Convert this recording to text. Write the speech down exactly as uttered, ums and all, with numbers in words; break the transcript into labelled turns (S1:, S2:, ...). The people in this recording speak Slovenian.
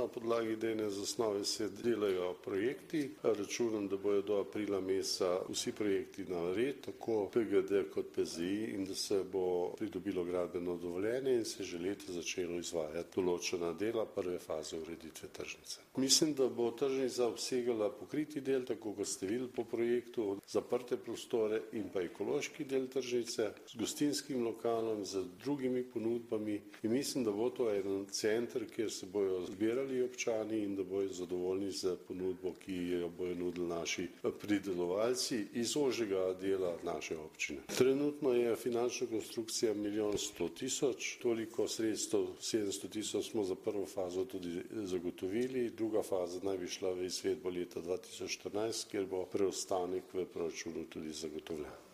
S1: Na podlagi idejne zasnove se delajo projekti. Računam, da bojo do aprila meseca vsi projekti na red, tako P G D kot P Z I, in da se bo pridobilo gradbeno dovoljenje in se že letos začelo izvajati določena dela prve faze ureditve tržnice. Mislim, da bo tržnica obsegala pokriti del, tako kot ste videli po projektu, zaprte prostore in pa ekološki del tržnice z gostinskim lokalom, z drugimi ponudbami, in mislim, da bo to en center, kjer se bojo zbirali občani in da bojo zadovoljni z ponudbo, ki jo bojo nudili naši pridelovalci iz ožjega dela naše občine. Trenutno je finančna konstrukcija milijon sto tisoč, toliko sredstev, sedemsto tisoč smo za prvo fazo tudi zagotovili, druga faza naj bi šla v izvedbo leta dva tisoč štirinajst, kjer bo preostanek v proračunu tudi zagotovljen.